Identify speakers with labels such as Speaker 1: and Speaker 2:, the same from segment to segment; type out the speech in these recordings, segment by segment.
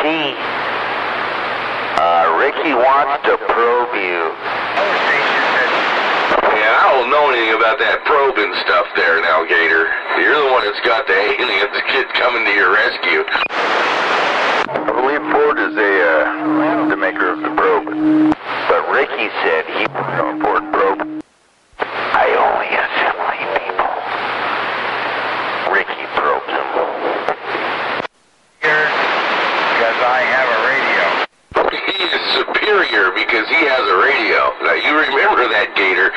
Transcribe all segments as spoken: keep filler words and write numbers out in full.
Speaker 1: T, uh, Ricky wants to probe you.
Speaker 2: Yeah, I don't know anything about that probing stuff there now, Gator. You're the one that's got the aliens kid coming to your rescue.
Speaker 1: I believe Ford is a, uh, the maker of the probe. But Ricky said he was on Ford probe. I only assimilate people. Ricky probes them. Here, because I have a radio.
Speaker 2: He is superior because he has a radio. Now, you remember that, Gator.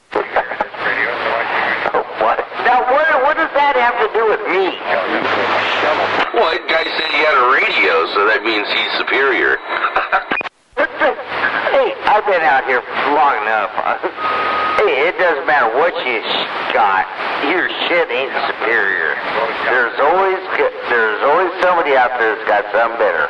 Speaker 1: What? Now, what, what does that have to do with me?
Speaker 2: Well, that guy said he had a radio, so that means he's superior.
Speaker 1: Hey, I've been out here long enough. Hey, it doesn't matter what you got. Your shit ain't superior. There's always there's always somebody out there that's got something better.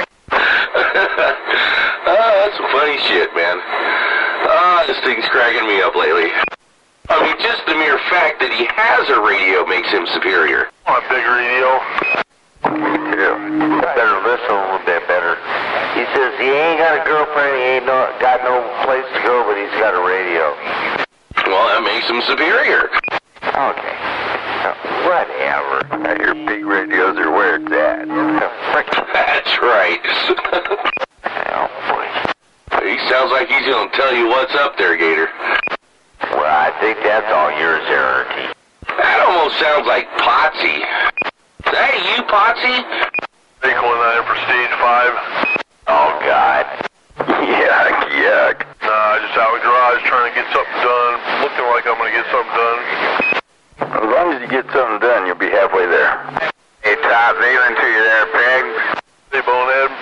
Speaker 2: Oh, that's some funny shit, man. Ah, oh, this thing's cracking me up lately. I mean, just the mere fact that he has a radio makes him superior.
Speaker 3: On a big radio.
Speaker 1: Me too. Better listen a little bit better. He says he ain't got a girlfriend, he ain't no, got no place to go, but he's got a radio.
Speaker 2: Well, that makes him superior.
Speaker 1: Okay. Uh, whatever. Uh, your big radios are where it's at.
Speaker 2: That's right.
Speaker 1: Oh, boy.
Speaker 2: He sounds like he's going to tell you what's up there, Gator.
Speaker 1: Well, I think that's all yours there, R T.
Speaker 2: That almost sounds like Potsy. Is that you, Potsy?
Speaker 3: Equal nine for stage five.
Speaker 1: Oh, God. Yuck, yuck.
Speaker 3: Nah, just out in the garage trying to get something done. Looking like I'm going to get something done.
Speaker 1: As long as you get something done, you'll be halfway there. Hey, Top, leaving to you there, pig.
Speaker 3: Hey, Bonehead.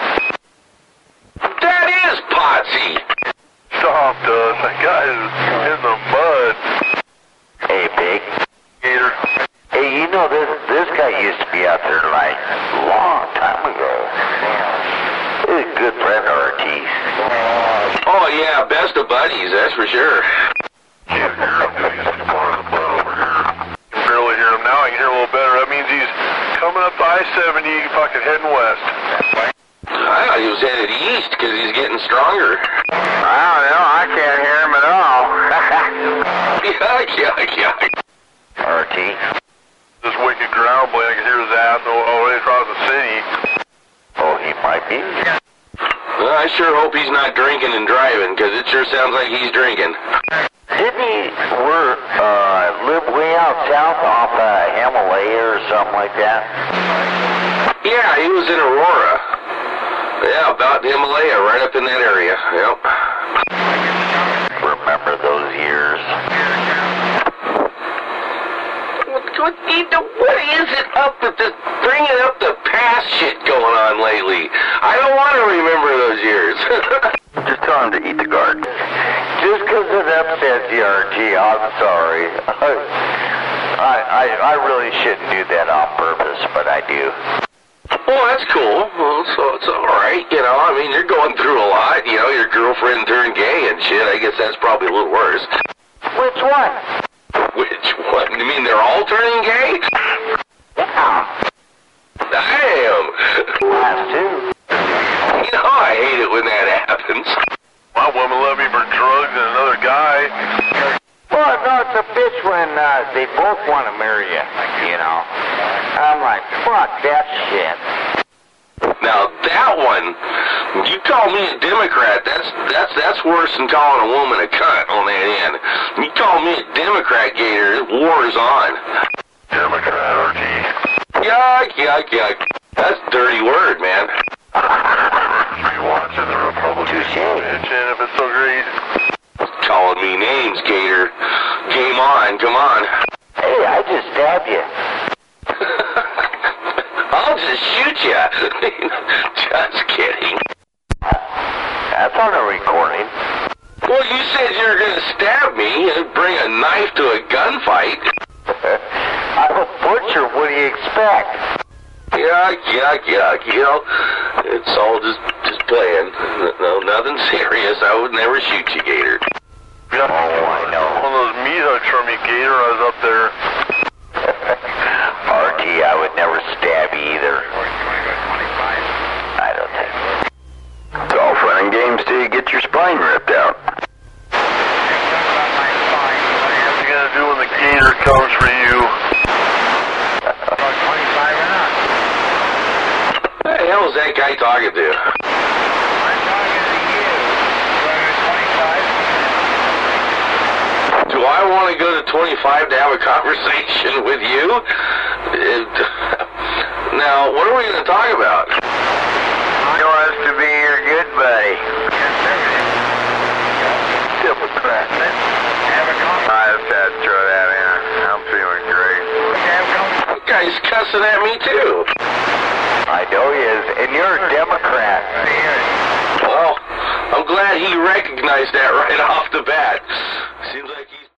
Speaker 2: That is Potsy.
Speaker 3: Stop, Dust. That guy is in the mud.
Speaker 1: Hey, pig.
Speaker 3: Gator.
Speaker 1: Hey, you know, this this guy used to be out there, like, a long time ago. He's a good friend of R T's.
Speaker 2: Oh, yeah, best of buddies, that's for sure.
Speaker 3: Can't hear him. He's part of the mud over here. I can barely hear him now. I can hear a little better. That means he's coming up I seventy, fucking heading west.
Speaker 2: I thought he was headed east because he's getting stronger.
Speaker 1: I don't know. I can't hear him at all.
Speaker 2: Yuck, yuck, yuck.
Speaker 1: R T.
Speaker 3: This wicked ground blade, I can hear his ass all the way across the city.
Speaker 1: Oh, he might be.
Speaker 2: Well, I sure hope he's not drinking and driving because it sure sounds like he's drinking.
Speaker 1: Didn't he work, uh, live way out south off uh, Himalaya or something like that?
Speaker 2: Yeah, he was in Aurora. Yeah, about the Himalaya, right up in that area. Yep.
Speaker 1: Remember those years?
Speaker 2: What, what, what is it up with this, bringing up the past shit going on lately? I don't want to remember those years.
Speaker 1: Just tell him to eat the garden. Just because it upsets you, R T, I'm sorry. I, I, I really shouldn't do that on purpose, but I do.
Speaker 2: Well, that's cool. Well, so it's all right, you know. I mean, you're going through a lot. You know, your girlfriend turned gay and shit. I guess that's probably a little worse.
Speaker 1: Which one?
Speaker 2: Which one? You mean they're all turning gay?
Speaker 1: Yeah.
Speaker 2: Damn.
Speaker 1: Last two.
Speaker 2: You know, I hate it when that happens.
Speaker 3: My woman left me for drugs and another guy.
Speaker 1: Well, no, it's a bitch when uh, they both want to marry you, you know. I'm like, fuck that shit.
Speaker 2: Now that one, you call me a Democrat, that's that's that's worse than calling a woman a cunt on that end. You call me a Democrat, Gator, war is on.
Speaker 3: Democrat, R T.
Speaker 2: Yuck, yuck, yuck. That's a dirty word, man.
Speaker 3: Be watching the Republicans bitching if it's so great.
Speaker 2: Calling me names, Gator. Game on, come on.
Speaker 1: Hey, I just stabbed you.
Speaker 2: I'll just shoot you. Just kidding.
Speaker 1: That's on a recording.
Speaker 2: Well, you said you were going to stab me and bring a knife to a gunfight.
Speaker 1: I'm a butcher. What do you expect?
Speaker 2: Yuck, yuck, yuck. You know, it's all just, just playing. No, nothing serious. I would never shoot you, Gator.
Speaker 1: Oh, I know.
Speaker 3: One of those meat hooks from me, Gator. I was up there.
Speaker 1: R T, I would never stab you either. I don't
Speaker 2: hell is that guy talking to?
Speaker 1: I'm talking to you.
Speaker 2: Do I want to go to twenty-five to have a conversation with you? It, now, what are we going to talk about?
Speaker 1: He wants to be your good buddy. Democrat. I just had to throw that in. I'm feeling great.
Speaker 2: That guy's cussing at me, too.
Speaker 1: I know he is, and you're a Democrat.
Speaker 2: Well, I'm glad he recognized that right off the bat. Seems like